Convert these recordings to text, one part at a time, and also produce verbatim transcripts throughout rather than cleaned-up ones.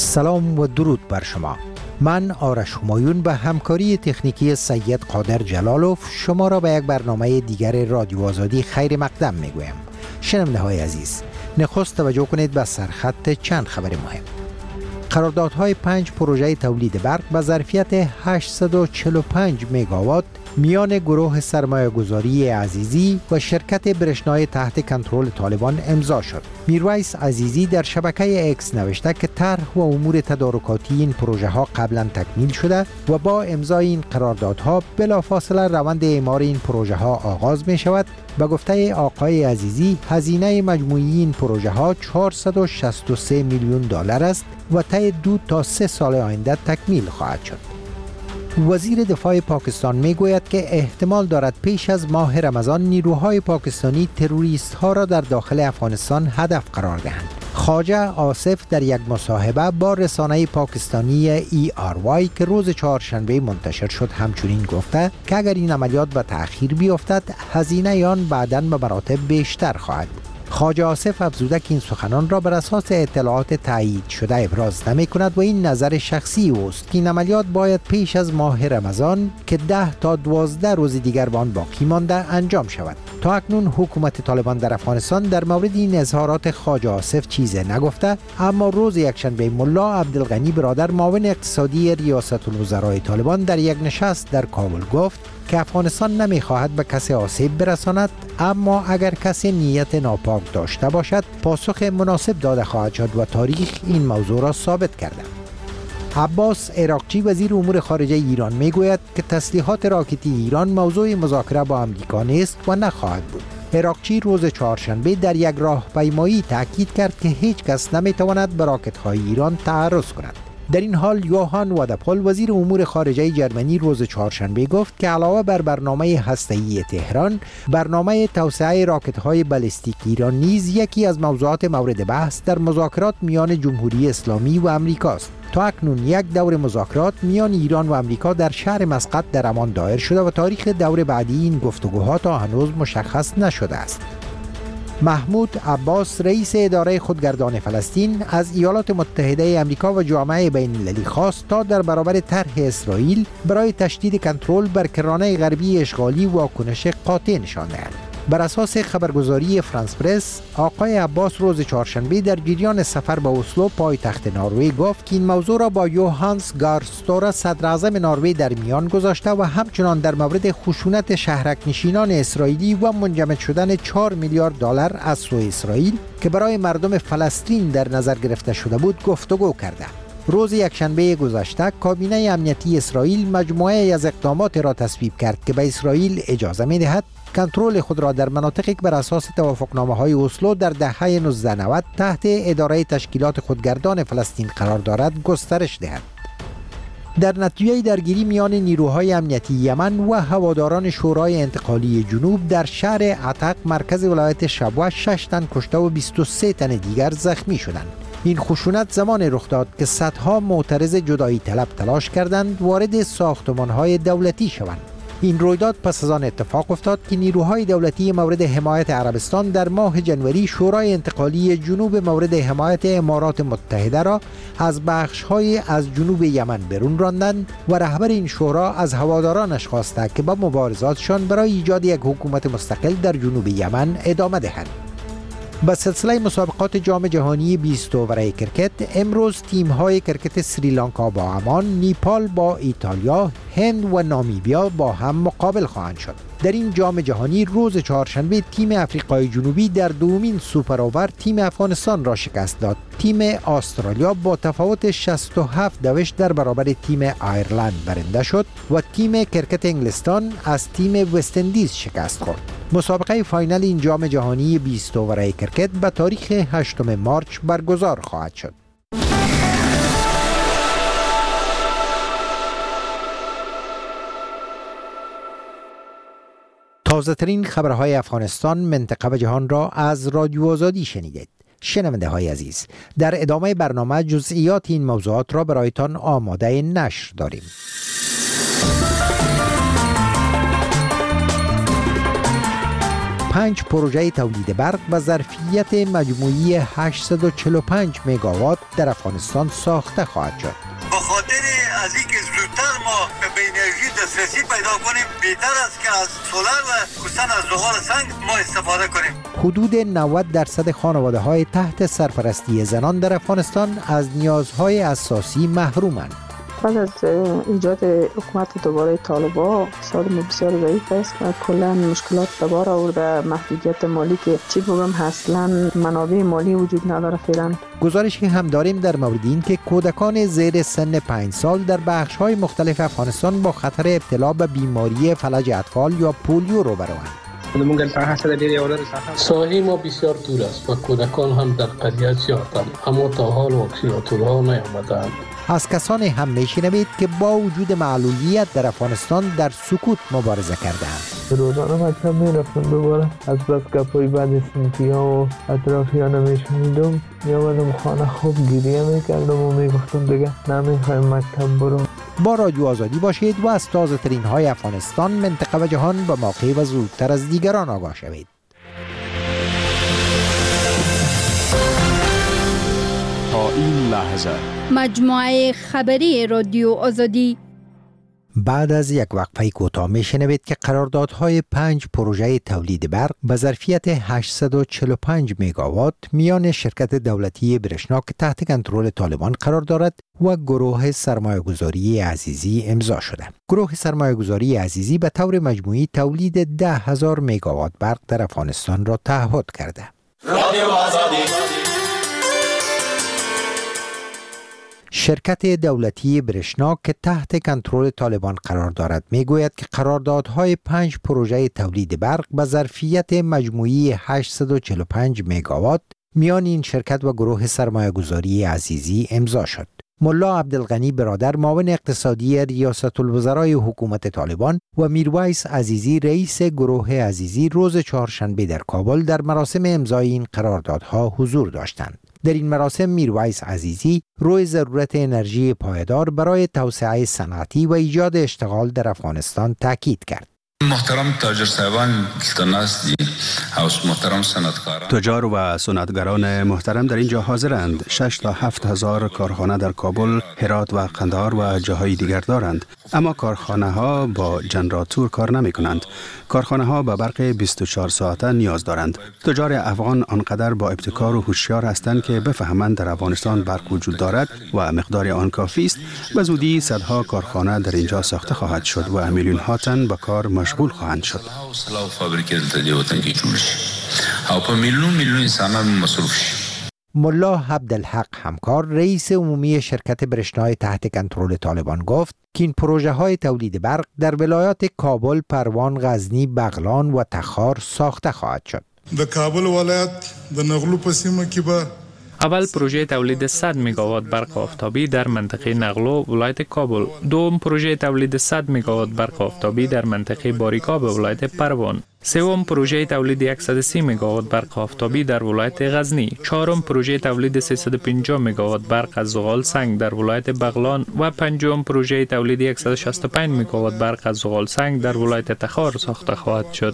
سلام و درود بر شما. من آرش همایون به همکاری تکنیکی سید قادر جلالوف شما را به یک برنامه دیگر رادیو آزادی خیر مقدم میگویم. شنونده های عزیز، نخست توجه کنید به سرخط چند خبر مهم. قراردادهای پنج پروژه تولید برق به ظرفیت هشتصد و چهل و پنج مگاوات میان گروه سرمایه‌گذاری عزیزی و شرکت برشنای تحت کنترل طالبان امضا شد. میرویس عزیزی در شبکه اکس نوشته که طرح و امور تدارکاتی این پروژه ها قبلا تکمیل شده و با امضای این قراردادها بلافاصله روند اعمار این پروژه ها آغاز می شود. به گفته آقای عزیزی، هزینه مجموعی این پروژه ها چهارصد و شصت و سه میلیون دلار است و طی دو تا سه سال آینده تکمیل خواهد شد. وزیر دفاع پاکستان میگوید که احتمال دارد پیش از ماه رمضان نیروهای پاکستانی تروریست ها را در داخل افغانستان هدف قرار دهند. خواجه آصف در یک مصاحبه با رسانه پاکستانی ای آر وای که روز چهارشنبه منتشر شد همچنین گفته که اگر این عملیات به تأخیر بیفتد هزینه آن بعداً به مراتب بیشتر خواهد بود. خواجه آصف افزوده که این سخنان را بر اساس اطلاعات تایید شده ابراز نمی کند و این نظر شخصی اوست که این عملیات باید پیش از ماه رمضان که ده تا دوازده روز دیگر به آن باقی مانده انجام شود. تا اکنون حکومت طالبان در افغانستان در مورد این اظهارات خواجه آصف چیزی نگفته، اما روز یکشنبه ملا عبدالغنی برادر معاون اقتصادی ریاست الوزرای طالبان در یک نشست در کابل گفت که افغانستان نمیخواهد به کسی آسیب برساند، اما اگر کسی نیت ناپاک داشته باشد پاسخ مناسب داده خواهد شد و تاریخ این موضوع را ثابت کرده. عباس عراقچی وزیر امور خارجه ایران میگوید که تسلیحات راکتی ایران موضوع مذاکره با امریکا نیست و نخواهد بود. عراقچی روز چهارشنبه در یک راهپیمایی تاکید کرد که هیچ کس نمیتواند به راکت‌های ایران تعرض کند. در این حال یوهان وادپول وزیر امور خارجه جرمنی روز چهارشنبه گفت که علاوه بر برنامه هسته‌ای تهران، برنامه توسعه راکت‌های بالستیک ایران نیز یکی از موضوعات مورد بحث در مذاکرات میان جمهوری اسلامی و امریکاست. تا اکنون یک دور مذاکرات میان ایران و امریکا در شهر مسقط در عمان دایر شده و تاریخ دور بعدی این گفتگوها تا هنوز مشخص نشده است. محمود عباس رئیس اداره خودگردان فلسطین از ایالات متحده آمریکا و جامعه بین المللی خواست تا در برابر طرح اسرائیل برای تشدید کنترل بر کرانه غربی اشغالی واکنش قاطع نشان دهند. بر اساس خبرگزاری فرانس پرس، آقای عباس روز چهارشنبه در جریان سفر به اسلو پایتخت نروژ گفت که این موضوع را با یوهانس گار ستوره صدر اعظم نروژ در میان گذاشته و همچنان در مورد خشونت شهرک نشینان اسرائیلی و منجمد شدن چهار میلیارد دلار از سوی اسرائیل که برای مردم فلسطین در نظر گرفته شده بود گفتگو کرده. روز یکشنبه گذشته کابینه امنیتی اسرائیل مجموعه از اقدامات را تصویب کرد که به اسرائیل اجازه می‌دهد کنترل خود را در مناطقی که بر اساس توافقنامه‌های اسلو در دهه هزار و نود تحت اداره تشکیلات خودگردان فلسطین قرار دارد گسترش دهد. در نتیجه درگیری میان نیروهای امنیتی یمن و هواداران شورای انتقالی جنوب در شهر عتق مرکز ولایت شبوه شش تن کشته و بیست و سه تن دیگر زخمی شدند. این خشونت زمان رخ داد که صدها معترض جدایی طلب تلاش کردند وارد ساختمان‌های دولتی شوند. این رویداد پس از آن اتفاق افتاد که نیروهای دولتی مورد حمایت عربستان در ماه جنوری شورای انتقالی جنوب مورد حمایت امارات متحده را از بخش‌های از جنوب یمن برون راندند و رهبر این شورا از هوادارانش خواسته که با مبارزاتشان برای ایجاد یک حکومت مستقل در جنوب یمن ادامه دهند. به سلسله مسابقات جام جهانی بیست اوور کرکت امروز تیم‌های کرکت سریلانکا با عمان، نیپال با ایتالیا، هند و نامیبیا با هم مقابل خواهند شد. در این جام جهانی روز چهارشنبه تیم افریقای جنوبی در دومین سوپر اوور تیم افغانستان را شکست داد. تیم استرالیا با تفاوت شصت و هفت دوش در برابر تیم آیرلند برنده شد و تیم کرکت انگلستان از تیم وست اندیز شکست خورد. مسابقه فاینال این جام جهانی بیست اوور کرکت به تاریخ هشتم مارچ برگزار خواهد شد. تازه ترین خبرهای افغانستان، منطقه و جهان را از رادیو آزادی شنیدید. شنونده های عزیز، در ادامه برنامه جزئیات این موضوعات را برایتان آماده نشر داریم. پنج پروژه تولید برق به ظرفیت مجموعی هشتصد و چهل و پنج مگاوات در افغانستان ساخته خواهد شد. به خاطر از اینکه زودتر ما به انرژی دسترسی پیدا کنیم، بهتر است که از سولر و خصوصا از زغال سنگ ما استفاده کنیم. حدود نود درصد خانواده های تحت سرپرستی زنان در افغانستان از نیازهای اساسی محرومند. بعد از ایجاد حکومت دوباره طالبان اقتصاد ما بسیار ضعیف است و کلا مشکلات دوباره آورده، محدودیت مالی که چی بگم اصلا منابع مالی وجود نداره فعلا. گزارشی هم داریم در مورد این که کودکان زیر سن پنج سال در بخش‌های مختلف افغانستان با خطر ابتلا به بیماری فلج اطفال یا پولیو روبروند. ساحه ما بسیار دور است و کودکان هم در قریه زیادند، اما تا حال واکسیناتورها نیامدند. از کسانی هم میشنوید که با وجود معلولیت در افغانستان در سکوت مبارزه کردند. روزانه مکتب میرفتم، دوباره از بس گپای بعد سنفی ها و اطرافیان میشنیدم، میامدم خانه خوب گریه میکردم و میگفتم دیگه نمیخوایم مکتب برم. با رادیو آزادی باشید و از تازه ترین های افغانستان، منطقه و جهان به موقع و زودتر از دیگران آگاه شوید. تا این لحظه مجموعه خبری رادیو آزادی. بعد از یک وقفه کوتاه میشنوید که قراردادهای پنج پروژه تولید برق به ظرفیت هشتصد و چهل و پنج مگاوات میان شرکت دولتی برشنا که تحت کنترل طالبان قرار دارد و گروه سرمایه‌گذاری عزیزی امضا شده. گروه سرمایه‌گذاری عزیزی به طور مجموعی تولید ده هزار مگاوات برق در افغانستان را تعهد کرده. رادیو آزادی. شرکت دولتی برشنا که تحت کنترل طالبان قرار دارد میگوید که قراردادهای پنج پروژه تولید برق به ظرفیت مجموعی هشتصد و چهل و پنج مگاوات میان این شرکت و گروه سرمایه‌گذاری عزیزی امضا شد. ملا عبدالغنی برادر، معاون اقتصادی ریاست الوزرای حکومت طالبان، و میرویس عزیزی، رئیس گروه عزیزی، روز چهارشنبه در کابل در مراسم امضای این قراردادها حضور داشتند. در این مراسم میرویس عزیزی روی ضرورت انرژی پایدار برای توسعه صنعتی و ایجاد اشتغال در افغانستان تاکید کرد. محترم تاجر صاحبان کلتناستی هاوس محترم صنعتکاران، تجار و صنعتگران محترم در اینجا حاضرند. شش تا هفت هزار کارخانه در کابل، هرات و قندهار و جاهای دیگر دارند، اما کارخانه ها با جنراتور کار نمی کنند. کارخانه ها به برق بیست و چهار ساعته نیاز دارند. تجار افغان آنقدر با ابتکار و هوشیار هستند که بفهمند در افغانستان برق وجود دارد و مقدار آن کافی است. به زودی صدها کارخانه در اینجا ساخته خواهد شد و میلیون ها تن به کار مشغول خواهند شد. ملا عبدالحق همکار، رئیس عمومی شرکت برشنای تحت کنترل طالبان، گفت که این پروژه های تولید برق در ولایات کابل، پروان، غزنی، بغلان و تخار ساخته خواهد شد. در کابل ولایت در نغلو پسیمه که با اول پروژه تولید صد مگاوات برق آفتابی در منطقه نغلو ولایت کابل، دوم پروژه تولید صد مگاوات برق آفتابی در منطقه باریکا به ولایت پروان، سوم پروژه تولید صد و سی مگاوات برق آفتابی در ولایت غزنی، چهارم پروژه تولید سیصد و پنجاه مگاوات برق از زغال سنگ در ولایت بغلان و پنجم پروژه تولید صد و شصت و پنج مگاوات برق از زغال سنگ در ولایت تخار ساخته خواهد شد.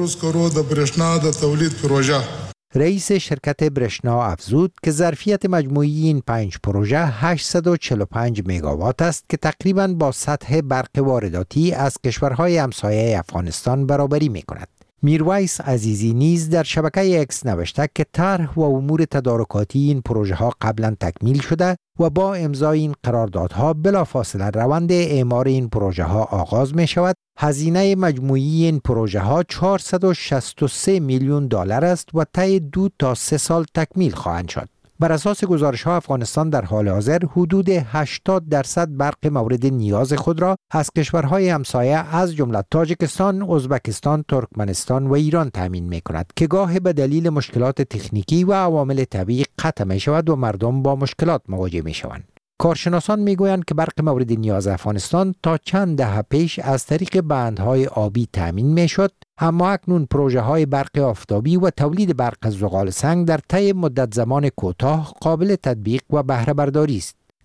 رئیس شرکت برشنا افزود که ظرفیت مجموعی این پنج پروژه هشتصد و چهل و پنج مگاوات است که تقریباً با سطح برق وارداتی از کشورهای همسایه افغانستان برابری می‌کند. میرویس عزیزی نیز در شبکه اکس نوشته که طرح و امور تدارکاتی این پروژه ها قبلا تکمیل شده و با امضای این قراردادها بلافاصله روند اعمار این پروژه ها آغاز می شود. هزینه مجموعی این پروژه ها چهارصد و شصت و سه میلیون دلار است و طی دو تا سه سال تکمیل خواهند شد. بر اساس گزارش ها افغانستان در حال حاضر حدود هشتاد درصد برق مورد نیاز خود را از کشورهای همسایه از جمله تاجیکستان، ازبکستان، ترکمنستان و ایران تامین می کند که گاه به دلیل مشکلات تکنیکی و عوامل طبیعی قطع می شود و مردم با مشکلات مواجه می شوند. کارشناسان میگویند که برق مورد نیاز افغانستان تا چند دهه پیش از طریق بندهای آبی تامین میشد، اما اکنون پروژه های برق آفتابی و تولید برق از زغال سنگ در طی مدت زمان کوتاه قابل تطبیق و بهره برداری است.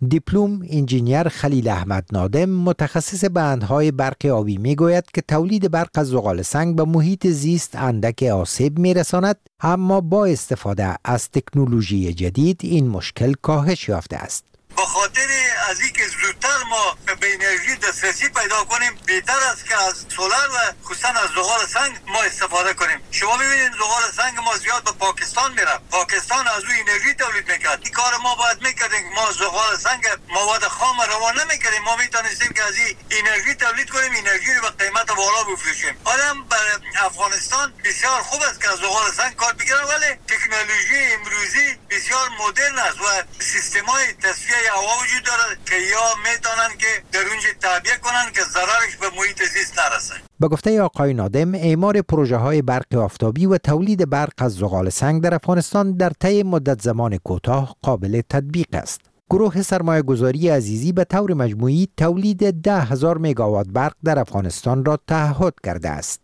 دیپلم انجینیر خلیل احمد نادم متخصص بندهای برق آبی میگوید که تولید برق از زغال سنگ به محیط زیست اندک آسیب میرساند، اما با استفاده از تکنولوژی جدید این مشکل کاهش یافته است. به خاطر از اینکه زودتر ما به انرژی دسترسی پیدا کنیم، بهتر است که از سولر و خصوصا از زغال سنگ ما استفاده کنیم. شما ببینید زغال سنگ ما زیاد به پاکستان میره، پاکستان از اون انرژی تولید میکرد. این کار ما باید میکردیم، ما زغال سنگ مواد خام روان نمیکردیم، ما میتونستیم که از این انرژی تولید کنیم، انرژی رو به قیمت بالا بفروشیم. حالا برای افغانستان بسیار خوب است که از زغال سنگ کار بگیرن، ولی تکنولوژی امروزی بسیار مدرن است و سیستم‌های تصفیه هوا وجود داره که یا میتونن که در اونجا تعبیه کنن که ضررش به محیط زیست نرسه. به گفته آقای نادم، اعمار پروژه های برق آفتابی و تولید برق از زغال سنگ در افغانستان در طی مدت زمان کوتاه قابل تطبیق است. گروه سرمایه گذاری عزیزی به طور مجموعی تولید ده هزار مگاوات برق در افغانستان را تعهد کرده است.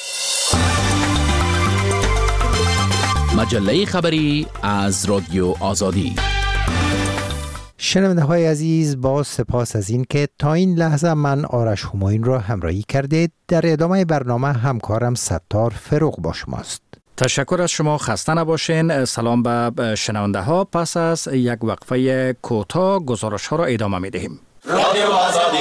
مجله خبری از رادیو آزادی. شنونده های عزیز، با سپاس از این که تا این لحظه من آرش همایون را همراهی کردید. در ادامه برنامه همکارم ستار فروغ با شماست. تشکر از شما، خسته نباشین. سلام به شنونده ها. پس از یک وقفه کوتاه گزارش ها را ادامه می دهیم. رادیو آزادی.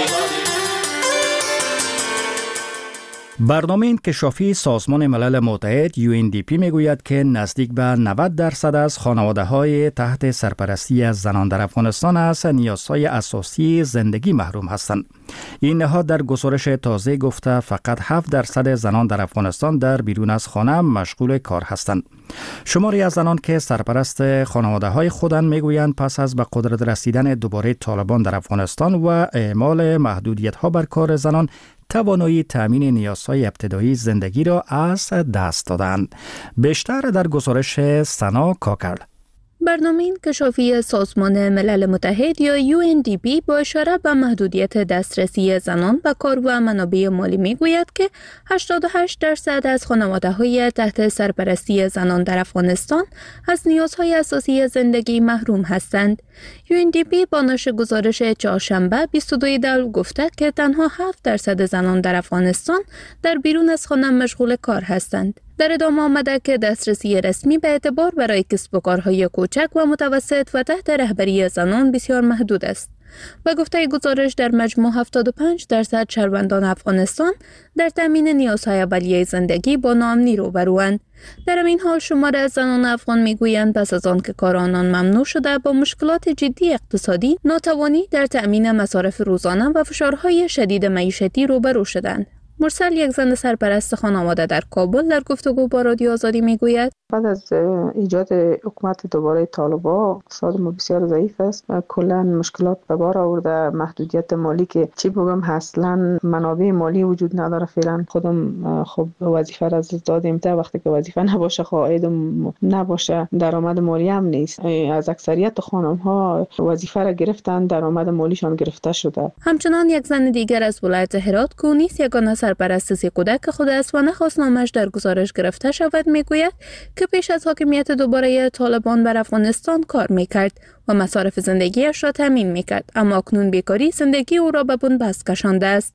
برنامه انکشافی سازمان ملل متحد یو ان دی پی میگوید که نزدیک به نود درصد از خانواده‌های تحت سرپرستی از زنان در افغانستان از نیازهای اساسی زندگی محروم هستند. این نهاد در گزارش تازه گفته فقط هفت درصد زنان در افغانستان در بیرون از خانه مشغول کار هستند. شماری از زنان که سرپرست خانواده‌های خودند میگویند پس از به قدرت رسیدن دوباره طالبان در افغانستان و اعمال محدودیت‌ها بر کار زنان توانایی تامین نیازهای ابتدایی زندگی را از دست دادند. بیشتر در گزارش سنا کاکل. برنامه انکشافی سازمان ملل متحد یا یو ان دی پی با اشاره به محدودیت دسترسی زنان به کار و منابع مالی میگوید که هشتاد و هشت درصد از خانواده‌های تحت سرپرستی زنان در افغانستان از نیازهای اساسی زندگی محروم هستند. یو ان دی پی با نشر گزارش چهارشنبه بیست و دو دی گفته که تنها هفت درصد زنان در افغانستان در بیرون از خانه مشغول کار هستند. در ادامه آمده که دسترسی رسمی به اعتبار برای کسب و کارهای کوچک و متوسط و تحت رهبری زنان بسیار محدود است. به گفته گزارش در مجموع هفتاد و پنج درصد شهروندان افغانستان در تامین نیازهای اولیه زندگی با ناامنی روبروند. در این حال شمار از زنان افغان میگویند پس از آن که کار آنان ممنوع شده با مشکلات جدی اقتصادی، ناتوانی در تامین مصارف روزانه و فشارهای شدید معیشتی روبرو شدند. مرسل، یک زن سرپرست خانواده در کابل، در گفتگو با رادیو آزادی میگوید بعد از ایجاد حکومت دوباره طالبان اقتصاد ما بسیار ضعیف است. کلا مشکلات به بار آورده، محدودیت مالی که چی بگم اصلا منابع مالی وجود نداره. فعلا خودم خب وظیفه را از دادیم تا وقتی که وظیفه نباشه، عاید نباشه، درآمد مالی هم نیست. از اکثریت خانم ها وظیفه را گرفتن، درآمد مالیشان گرفته شده. همچنان یک زن دیگر از ولایت هرات که نیست یگانه سرپرست سی کودک خود است و نخواست نامش در گزارش گرفته شود میگوید که پیش از حاکمیت دوباره طالبان بر افغانستان کار میکرد و مصارف زندگیش را تامین میکرد، اما اکنون بیکاری زندگی او را به بنبست کشانده است.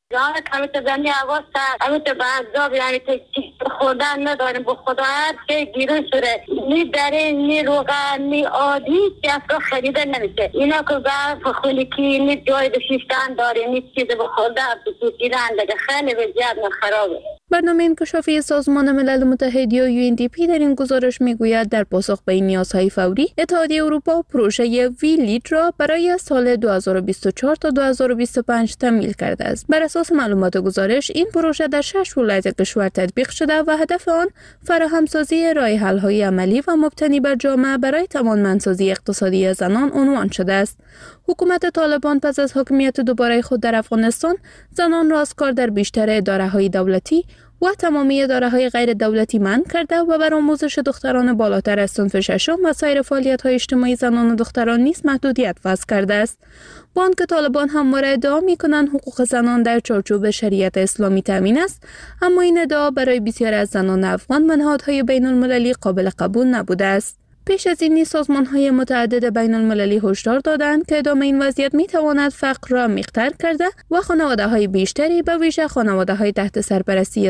خوردن نداریم، به خدا هر گیرون شده، نی داره نی روغن نی آدی که افرا خریده نمیشه. اینا که برف خونیکی نی جای بشیشتن داره، نی چیز به خورده بسیدن دیگه، خیلی وضعیت خرابه. برنامه انکشافی سازمان ملل متحد یا یو ان دی پی در این گزارش میگوید در پاسخ به این نیازهای فوری، اتحادیه اروپا پروژه وی لید را برای سال دو هزار و بیست و چهار تا دو هزار و بیست و پنج تمویل کرده است. بر اساس معلومات گزارش، این پروژه در شش ولایت کشور تطبیق شده و هدف آن فراهمسازی راه‌حل‌های عملی و مبتنی بر جامعه برای توانمندسازی اقتصادی زنان عنوان شده است. حکومت طالبان پس از حاکمیت دوباره خود در افغانستان، زنان را از کار در بیشتر اداره‌های دولتی و تمامی اداره‌های غیر دولتی منع کرده و بر آموزش دختران بالاتر از صنف ششم و سایر فعالیت‌های اجتماعی زنان و دختران نیز محدودیت وضع کرده است. با آنکه طالبان همواره ادعا می‌کنند حقوق زنان در چارچوب شریعت اسلامی تامین است، اما این ادعا برای بسیاری از زنان افغان و نهادهای بین‌المللی قابل قبول نبوده است. پیش از این سازمان‌های متعدد بین المللی هشدار دادند که ادامه این وضعیت می‌تواند فقر را عمیق‌تر کرده و خانواده‌های بیشتری به ویژه خانواده‌های تحت سرپرستی